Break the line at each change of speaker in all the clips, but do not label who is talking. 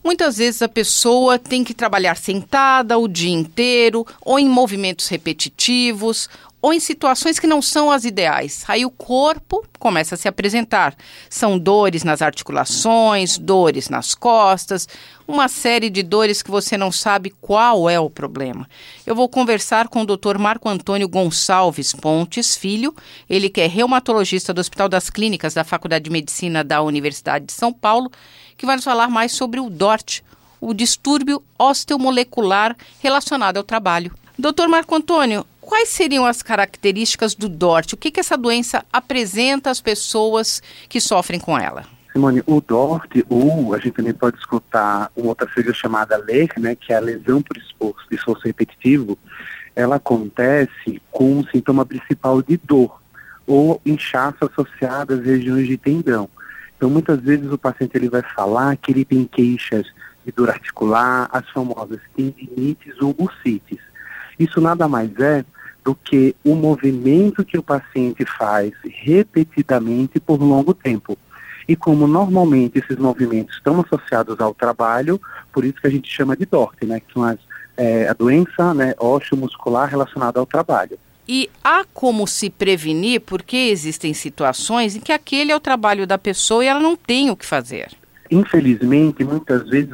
Muitas vezes a pessoa tem que trabalhar sentada o dia inteiro, ou em movimentos repetitivos, ou em situações que não são as ideais. Aí o corpo começa a se apresentar. São dores nas articulações, dores nas costas, uma série de dores que você não sabe qual é o problema. Eu vou conversar com o Dr. Marco Antônio Gonçalves Pontes Filho, ele que é reumatologista do Hospital das Clínicas da Faculdade de Medicina da Universidade de São Paulo, que vai nos falar mais sobre o DORT, o distúrbio osteomolecular relacionado ao trabalho. Dr. Marco Antônio, quais seriam as características do DORT? O que essa doença apresenta às pessoas que sofrem com ela?
Simone, o DORT, ou a gente também pode escutar uma outra sigla chamada LER, né, que é a lesão por esforço repetitivo, ela acontece com o sintoma principal de dor ou inchaço associado às regiões de tendão. Então, muitas vezes o paciente ele vai falar que ele tem queixas de dor articular, as famosas tendinites ou bursites. Isso nada mais é do que o movimento que o paciente faz repetidamente por longo tempo. E como normalmente esses movimentos estão associados ao trabalho, por isso que a gente chama de DORT, né, que são a doença, né, osteomuscular relacionada ao trabalho.
E há como se prevenir, porque existem situações em que aquele é o trabalho da pessoa e ela não tem o que fazer.
Infelizmente, muitas vezes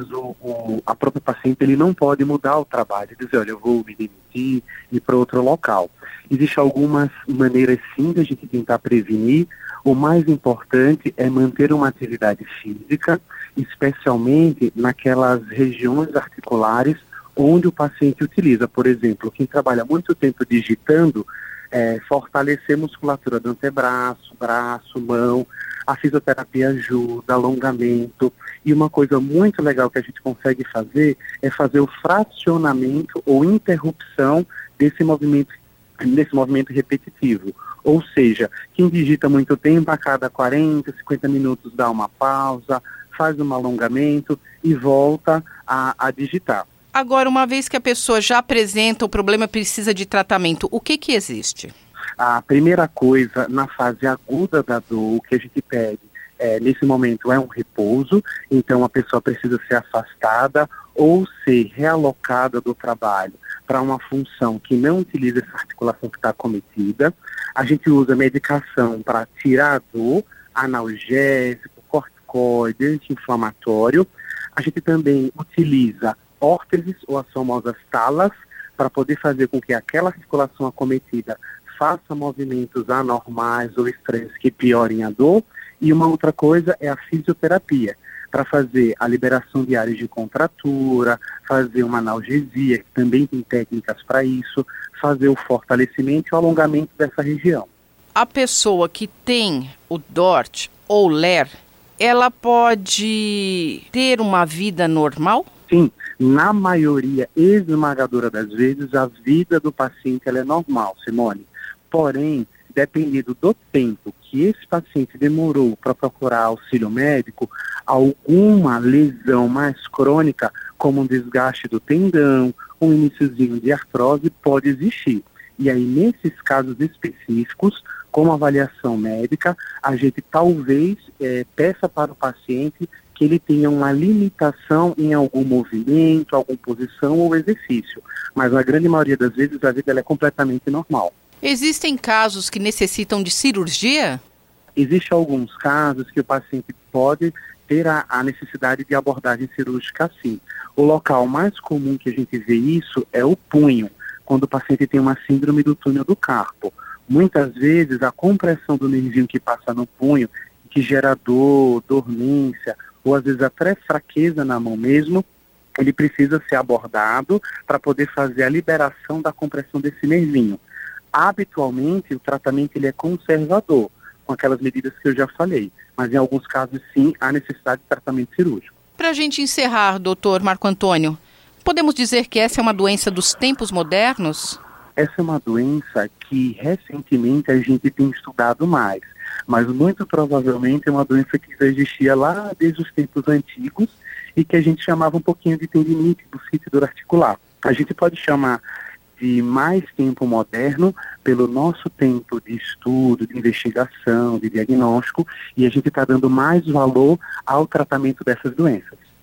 a própria paciente ele não pode mudar o trabalho, dizer, olha, eu vou me demitir e ir para outro local. Existem algumas maneiras sim de a gente tentar prevenir. O mais importante é manter uma atividade física, especialmente naquelas regiões articulares onde o paciente utiliza. Por exemplo, quem trabalha muito tempo digitando, fortalecer a musculatura do antebraço, braço, mão. A fisioterapia ajuda, alongamento. E uma coisa muito legal que a gente consegue fazer é fazer o fracionamento ou interrupção desse movimento repetitivo. Ou seja, quem digita muito tempo, a cada 40, 50 minutos dá uma pausa, faz um alongamento e volta a digitar.
Agora, uma vez que a pessoa já apresenta o problema e precisa de tratamento, o que existe?
A primeira coisa, na fase aguda da dor, o que a gente pede nesse momento é um repouso, então a pessoa precisa ser afastada ou ser realocada do trabalho para uma função que não utiliza essa articulação que está acometida. A gente usa medicação para tirar a dor, analgésico, corticoide, anti-inflamatório. A gente também utiliza órteses ou as famosas talas para poder fazer com que aquela articulação acometida faça movimentos anormais ou estranhos que piorem a dor. E uma outra coisa é a fisioterapia, para fazer a liberação de áreas de contratura, fazer uma analgesia, que também tem técnicas para isso, fazer o fortalecimento e o alongamento dessa região.
A pessoa que tem o DORT ou LER, ela pode ter uma vida normal?
Sim, na maioria esmagadora das vezes, a vida do paciente ela é normal, Simone. Porém, dependendo do tempo que esse paciente demorou para procurar auxílio médico, alguma lesão mais crônica, como um desgaste do tendão, um iniciozinho de artrose, pode existir. E aí, nesses casos específicos, com avaliação médica, a gente talvez peça para o paciente que ele tenha uma limitação em algum movimento, alguma posição ou exercício. Mas na grande maioria das vezes a vida ela é completamente normal.
Existem casos que necessitam de cirurgia?
Existem alguns casos que o paciente pode ter a necessidade de abordagem cirúrgica sim. O local mais comum que a gente vê isso é o punho, quando o paciente tem uma síndrome do túnel do carpo. Muitas vezes a compressão do nervinho que passa no punho, que gera dor, dormência, ou às vezes até fraqueza na mão mesmo, ele precisa ser abordado para poder fazer a liberação da compressão desse nervinho. Habitualmente, o tratamento ele é conservador, com aquelas medidas que eu já falei, mas em alguns casos, sim, há necessidade de tratamento cirúrgico.
Para a gente encerrar, doutor Marco Antônio, podemos dizer que essa é uma doença dos tempos modernos?
Essa é uma doença que recentemente a gente tem estudado mais, mas muito provavelmente é uma doença que já existia lá desde os tempos antigos e que a gente chamava um pouquinho de tendinite, bursite, dor articular. A gente pode chamar de mais tempo moderno pelo nosso tempo de estudo, de investigação, de diagnóstico, e a gente está dando mais valor ao tratamento dessas doenças.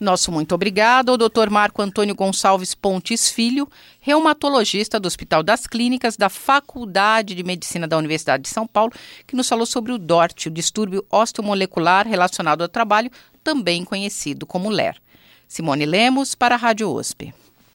Nosso muito obrigado ao Dr. Marco Antônio Gonçalves Pontes Filho, reumatologista do Hospital das Clínicas da Faculdade de Medicina da Universidade de São Paulo, que nos falou sobre o DORT, o distúrbio osteomolecular relacionado ao trabalho, também conhecido como LER. Simone Lemos para a Rádio USP.